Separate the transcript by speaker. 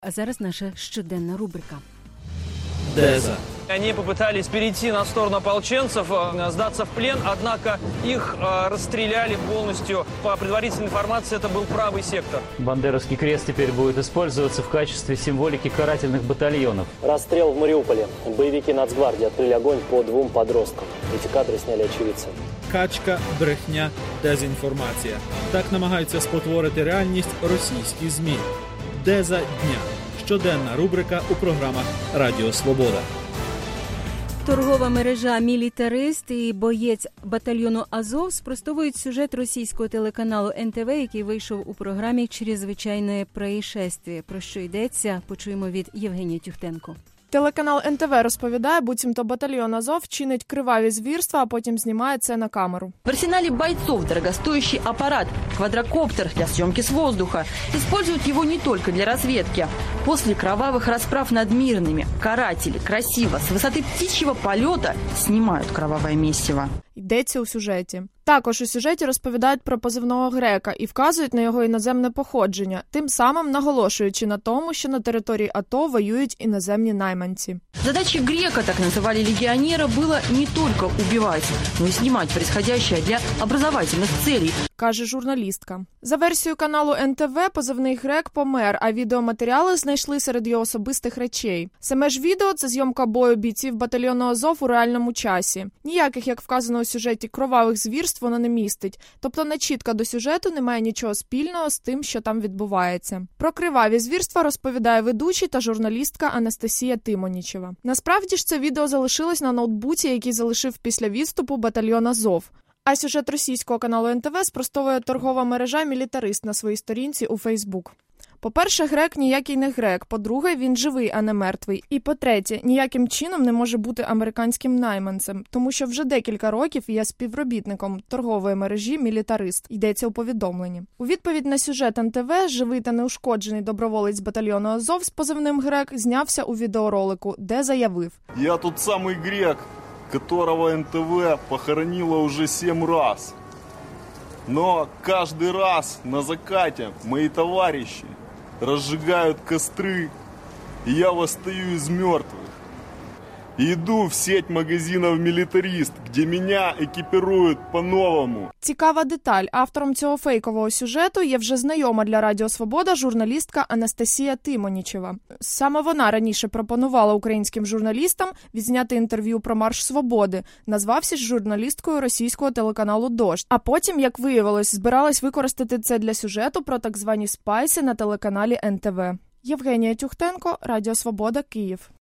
Speaker 1: А зараз наша щоденна рубрика.
Speaker 2: Деза.
Speaker 3: Они попытались перейти на сторону ополченцев, сдаться в плен, однако их расстреляли полностью. По предварительной информации, это был правый сектор.
Speaker 4: Бандеровский крест теперь будет использоваться в качестве символики карательных батальонов.
Speaker 5: Расстрел в Мариуполе. Боевики Нацгвардии открыли огонь по 2 подросткам. Эти кадры сняли очевидцы.
Speaker 2: Качка, брехня, дезінформація. Так намагаються спотворити реальність російські ЗМІ. Деза дня. Щоденна рубрика у програмах Радіо Свобода.
Speaker 1: Торгова мережа «Мілітарист» і боєць батальйону «Азов» спростовують сюжет російського телеканалу НТВ, який вийшов у програмі «Чрезвичайне происшествие». Про що йдеться, почуємо від Євгенія Тюхтенко.
Speaker 6: Телеканал НТВ розповідає, буцімто батальйон «Азов» чинить криваві звірства, а потім знімає це на камеру.
Speaker 7: В арсенале бойцов дорогостоящий аппарат «Квадрокоптер» для съемки с воздуха. Используют его не только для разведки. После кровавых расправ над мирными каратели красиво с высоты птичьего полета снимают кровавое месиво.
Speaker 6: Йдеться у сюжеті. Також у сюжеті розповідають про позивного грека і вказують на його іноземне походження, тим самим наголошуючи на тому, що на території АТО воюють іноземні найманці.
Speaker 7: Задачей грека, так называли легионера, было не только убивать, но и снимать происходящее для образовательных целей,
Speaker 6: каже журналістка. За версією каналу НТВ, позивний грек помер, а відеоматеріали знайшли серед його особистих речей. Саме ж відео – це зйомка бою бійців батальйону «Азов» у реальному часі. Ніяких, як вказано у сюжеті, кровавих звірств воно не містить. Тобто начітка до сюжету не має нічого спільного з тим, що там відбувається. Про криваві звірства розповідає ведучий та журналістка Анастасія Тимонічева. Насправді ж це відео залишилось на ноутбуці, який залишив після відступу батальйон «Азов». А сюжет російського каналу НТВ спростовує торгова мережа «Мілітарист» на своїй сторінці у Фейсбук. По-перше, грек ніякий не грек. По-друге, він живий, а не мертвий. І по-третє, ніяким чином не може бути американським найманцем, тому що вже декілька років є співробітником торгової мережі «Мілітарист», йдеться у повідомленні. У відповідь на сюжет НТВ живий та неушкоджений доброволець батальйону «Азов» з позивним грек знявся у відеоролику, де заявив:
Speaker 8: «Я тут самий грек, которого НТВ похоронило уже 7 раз. Но каждый раз на закате мои товарищи разжигают костры, и я восстаю из мертвых. И иду в сеть магазинов «Милитарист», где меня екіпірують по-новому».
Speaker 6: Цікава деталь. Автором цього фейкового сюжету є вже знайома для Радіо Свобода журналістка Анастасія Тимонічева. Саме вона раніше пропонувала українським журналістам відзняти інтерв'ю про Марш Свободи, назвавшись журналісткою російського телеканалу «Дождь». А потім, як виявилось, збиралась використати це для сюжету про так звані спайси на телеканалі НТВ. Євгенія Тюхтенко, Радіо Свобода, Київ.